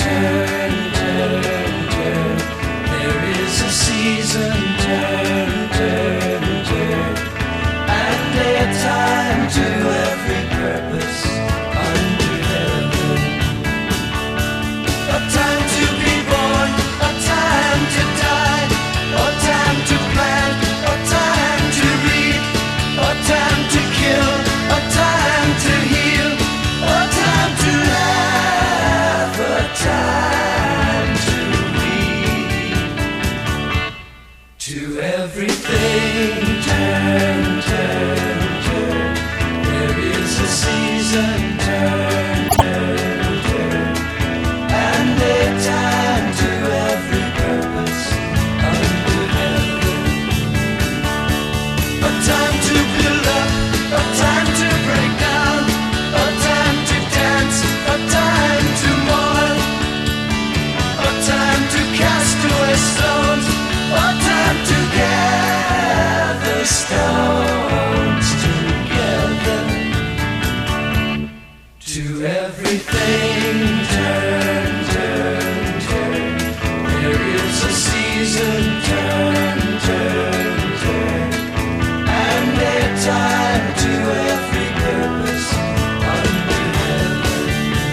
turn, turn, turn. There is a season, turn, turn, turn. And a time to every purpose under heaven. A time to be born, a time to die, a time to plant, a time to reap, a time to kill, a time to heal, a time to laugh, a time to weep. To everything turn, turn, turn. There is a season, turn, turn, turn. And a time to every purpose under heaven. A time to build up, a time to break down, a time to dance, a time to mourn, a time to cast away stones, a time to gather stones together. To everything turn, turn, turn. There is a season, turn, turn, turn. And a time to every purpose under heaven.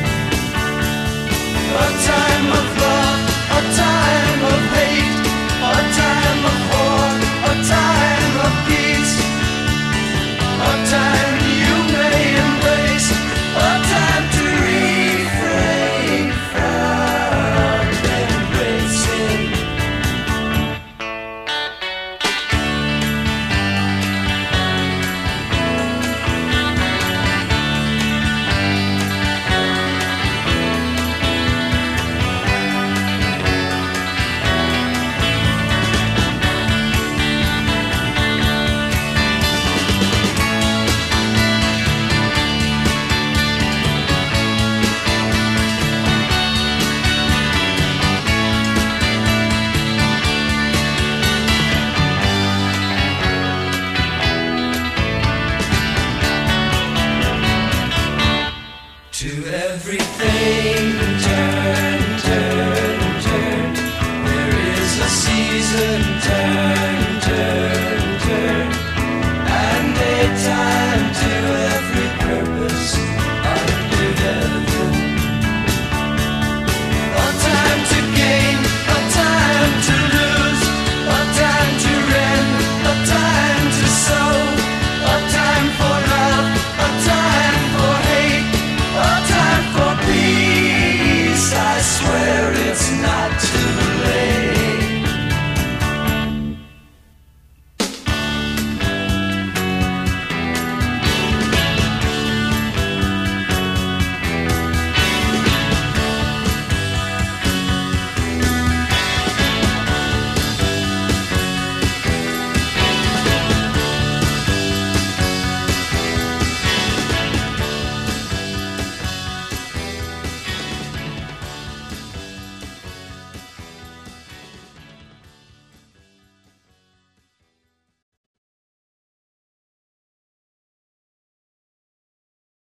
A time of love, a time of hate, a time of war, a time of peace, a time you may embrace, a time to refrain from embracing. To everything